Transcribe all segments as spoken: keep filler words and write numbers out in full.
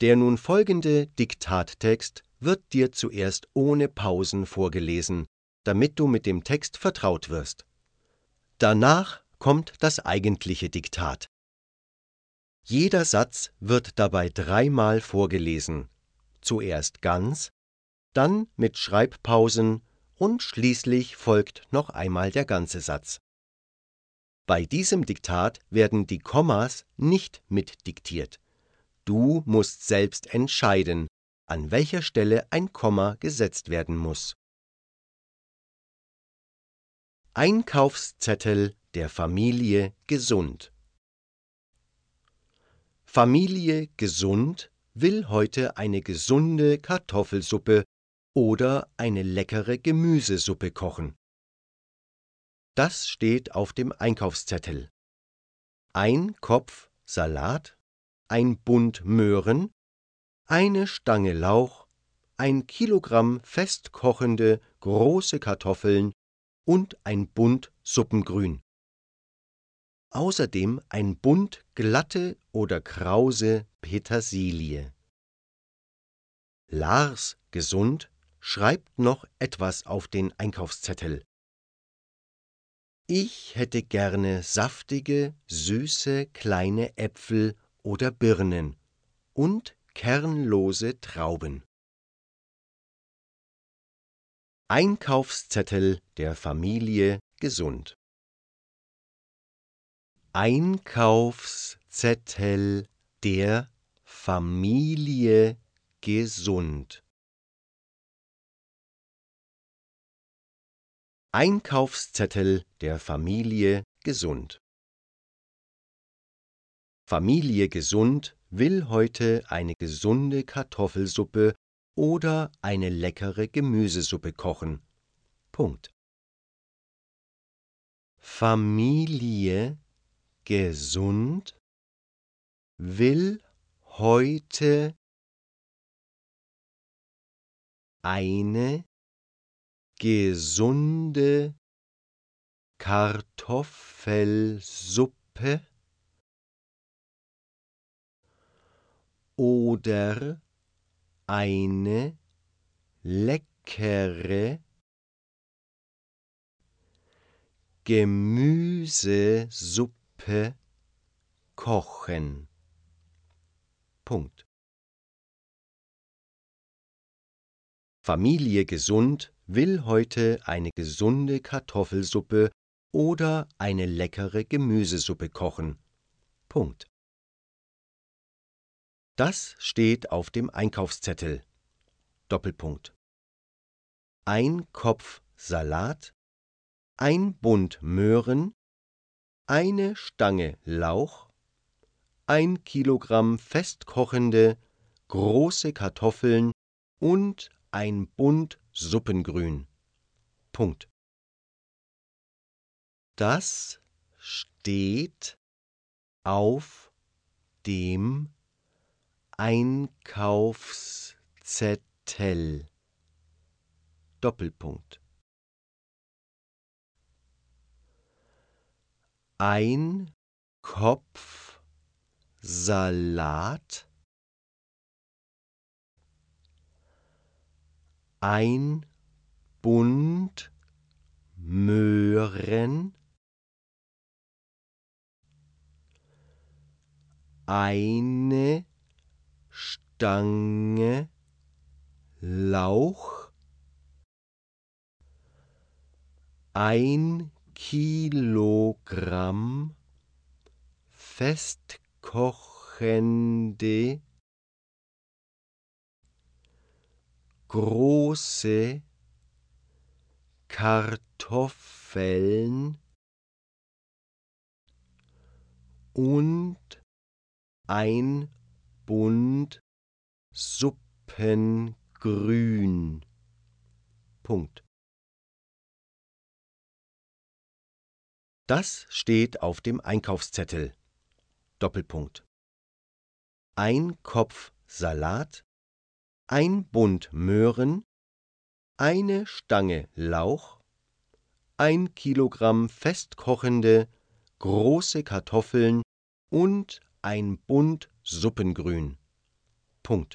Der nun folgende Diktattext wird dir zuerst ohne Pausen vorgelesen, damit du mit dem Text vertraut wirst. Danach kommt das eigentliche Diktat. Jeder Satz wird dabei dreimal vorgelesen, zuerst ganz, dann mit Schreibpausen und schließlich folgt noch einmal der ganze Satz. Bei diesem Diktat werden die Kommas nicht mitdiktiert. Du musst selbst entscheiden, an welcher Stelle ein Komma gesetzt werden muss. Einkaufszettel der Familie Gesund. Familie Gesund will heute eine gesunde Kartoffelsuppe oder eine leckere Gemüsesuppe kochen. Das steht auf dem Einkaufszettel. Ein Kopf Salat, ein Bund Möhren, eine Stange Lauch, ein Kilogramm festkochende große Kartoffeln und ein Bund Suppengrün. Außerdem ein Bund glatte oder krause Petersilie. Lars Gesund schreibt noch etwas auf den Einkaufszettel. Ich hätte gerne saftige, süße kleine Äpfel oder Birnen und kernlose Trauben. Einkaufszettel der Familie Gesund. Einkaufszettel der Familie Gesund. Einkaufszettel der Familie Gesund. Familie Gesund will heute eine gesunde Kartoffelsuppe oder eine leckere Gemüsesuppe kochen. Punkt. Familie Gesund will heute eine gesunde Kartoffelsuppe oder eine leckere Gemüsesuppe kochen. Punkt. Familie Gesund will heute eine gesunde Kartoffelsuppe oder eine leckere Gemüsesuppe kochen. Punkt. Das steht auf dem Einkaufszettel. Doppelpunkt. Ein Kopf Salat, ein Bund Möhren, eine Stange Lauch, ein Kilogramm festkochende, große Kartoffeln und ein Bund Suppengrün. Punkt. Das steht auf dem Einkaufszettel. Doppelpunkt. Ein Kopf Salat, ein Bund Möhren, eine Stange Lauch, ein Kilogramm festkochende große Kartoffeln und ein Bund Suppengrün. Punkt. Das steht auf dem Einkaufszettel. Doppelpunkt. Ein Kopf Salat, ein Bund Möhren, eine Stange Lauch, ein Kilogramm festkochende, große Kartoffeln und ein Bund Suppengrün. Punkt. Punkt.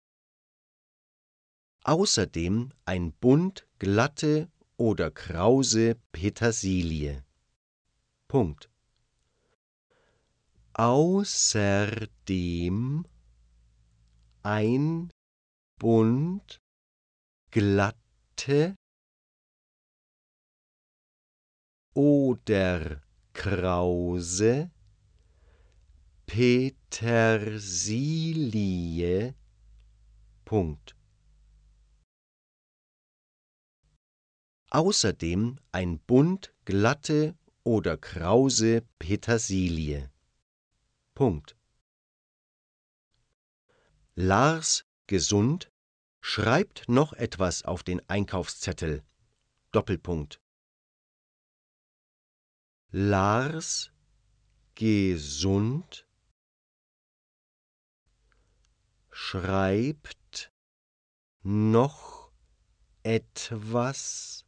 Außerdem ein Bund glatte oder krause Petersilie. Punkt. Außerdem ein Bund glatte oder krause Petersilie. Punkt. Außerdem ein Bund glatte oder krause Petersilie. Punkt. Lars gesund schreibt noch etwas auf den Einkaufszettel. Doppelpunkt. Lars gesund schreibt noch etwas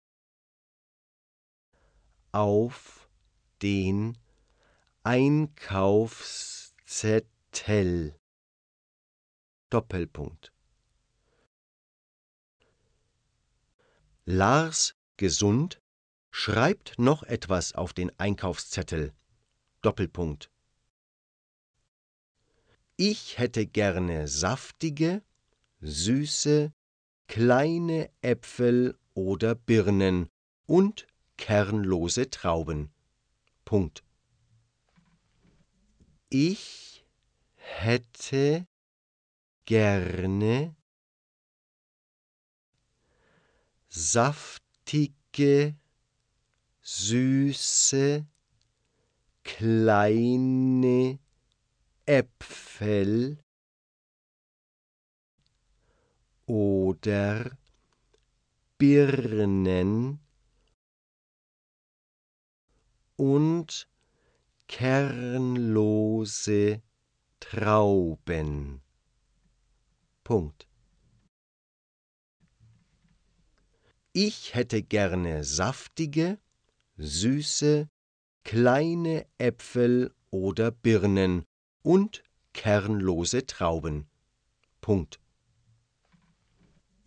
auf den Einkaufszettel. Doppelpunkt. Lars gesund schreibt noch etwas auf den Einkaufszettel. Doppelpunkt. Ich hätte gerne saftige, süße, kleine Äpfel oder Birnen und kernlose Trauben. Punkt. Ich hätte gerne saftige, süße, kleine Äpfel oder Birnen und kernlose Trauben. Punkt. Ich hätte gerne saftige, süße, kleine Äpfel oder Birnen und kernlose Trauben. Punkt.